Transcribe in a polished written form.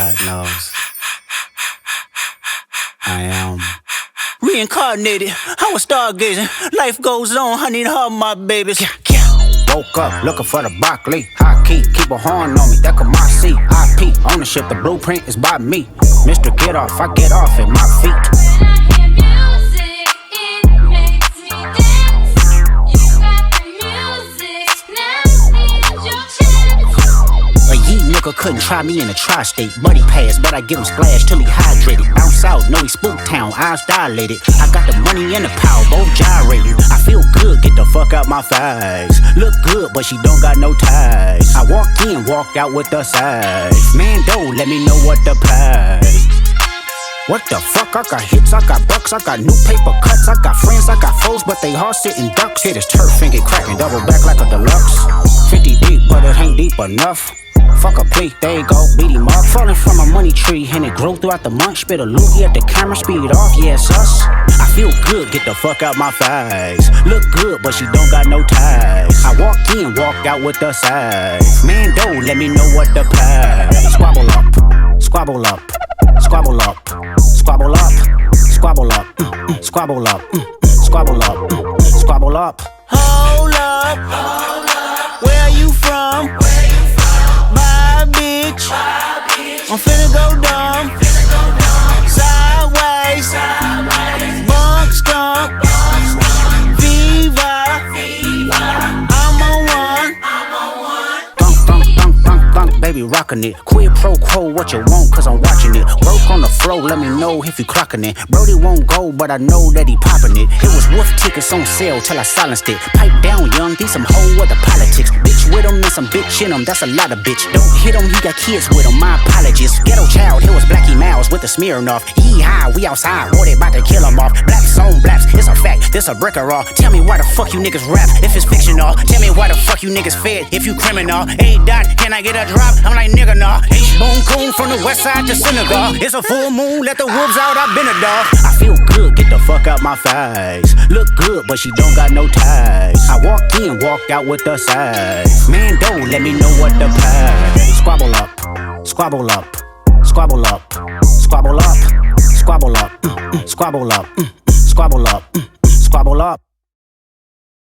God knows. I am reincarnated. I was stargazing. Life goes on. I need her, my babies. Woke up looking for the broccoli. High key, keep a horn on me. That could my seat. IP ownership. The blueprint is by me. Mr. Get Off, I get off at my feet. Couldn't try me in a tri-state. Buddy pass, but I give him splash till he hydrated. Bounce out, know he spook town, eyes dilated. I got the money and the power, both gyrating. I feel good, get the fuck out my face. Look good, but she don't got no ties. I walked in, walked out with the size. Man, don't let me know what to pay. What the fuck? I got hits, I got bucks, I got new paper cuts, I got friends, I got foes, but they all sitting ducks. Hit his turf and get cracking, double back like a deluxe. 50 deep, but it ain't deep enough. Fuck a plea, there you go, beat him up. Falling from a money tree, and it grew throughout the month. Spit a loogie at the camera, speed it off, yeah, it's us. I feel good, get the fuck out my face. Look good, but she don't got no ties. I walked in, walked out with the size. Man, don't let me know what to pay. Squabble up, squabble up, squabble up, squabble up, squabble up, squabble up, squabble up, squabble up. Hold up, where you from? Bitch. I'm finna go dumb. Sideways. Bunk skunk. Viva. I'm on one. Thunk, baby, rockin' it. Quid pro quo, what you want, cause I'm watching it. Work on the flow, let me know if you clockin' it. Brody won't go, but I know that he poppin' it. It was wolf tickets on sale till I silenced it. Pipe down, young, these some whole other politics. Bitch with him and some bitch in him, that's a lot of bitch. Don't hit him, he got kids with him, my apologies. Ghetto child, here was Blackie Mouse with the Smirnoff. Yee-haw, we outside, war they bout to kill him off. Blaps on blaps, it's a fact, this a brick or all. Tell me why the fuck you niggas rap if it's fictional. Tell me why the fuck you niggas fed if you criminal. A-Dot, can I get a drop? I'm like nigga nah. H-Bone coon from the west side to Senegal. It's a full moon, let the wolves out, I've been a dog. I feel good, get the fuck out my face. Look good, but she don't got no ties. I walked in, walked out with the size. Man, don't let me know what to pay. Squabble up, squabble up, squabble up, squabble up, squabble up, squabble up, squabble up, squabble up.